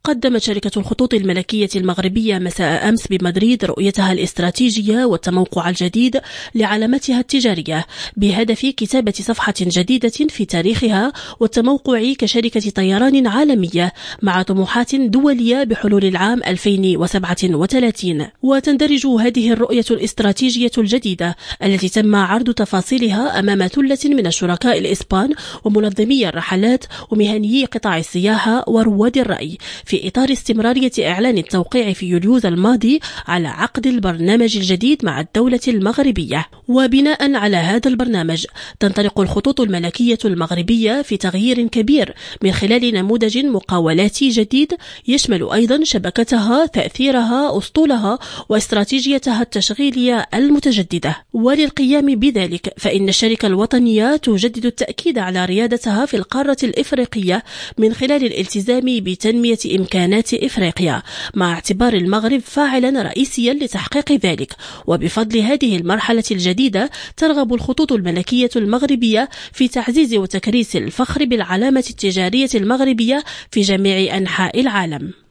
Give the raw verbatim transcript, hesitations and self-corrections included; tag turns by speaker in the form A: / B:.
A: قدمت شركة الخطوط الملكية المغربية مساء أمس بمدريد رؤيتها الاستراتيجية والتموقع الجديد لعلامتها التجارية بهدف كتابة صفحة جديدة في تاريخها والتموقع كشركة طيران عالمية مع طموحات دولية بحلول العام ألفين وسبعة وثلاثين. وتندرج هذه الرؤية الاستراتيجية الجديدة التي تم عرض تفاصيلها أمام ثلة من الشركاء الإسبان ومنظمي الرحلات ومهنيي قطاع السياحة ورواد الرأي في إطار استمرارية إعلان التوقيع في يوليوز الماضي على عقد البرنامج الجديد مع الدولة المغربية. وبناء على هذا البرنامج تنطلق الخطوط الملكية المغربية في تغيير كبير من خلال نموذج مقاولاتي جديد يشمل أيضا شبكتها، تأثيرها، أسطولها واستراتيجيتها التشغيلية المتجددة. وللقيام بذلك فإن الشركة الوطنية تجدد التأكيد على ريادتها في القارة الإفريقية من خلال الالتزام بتنمية إمكانات إفريقيا مع اعتبار المغرب فاعلا رئيسيا لتحقيق ذلك. وبفضل هذه المرحلة الجديدة ترغب الخطوط الملكية المغربية في تعزيز وتكريس الفخر بالعلامة التجارية المغربية في جميع أنحاء العالم.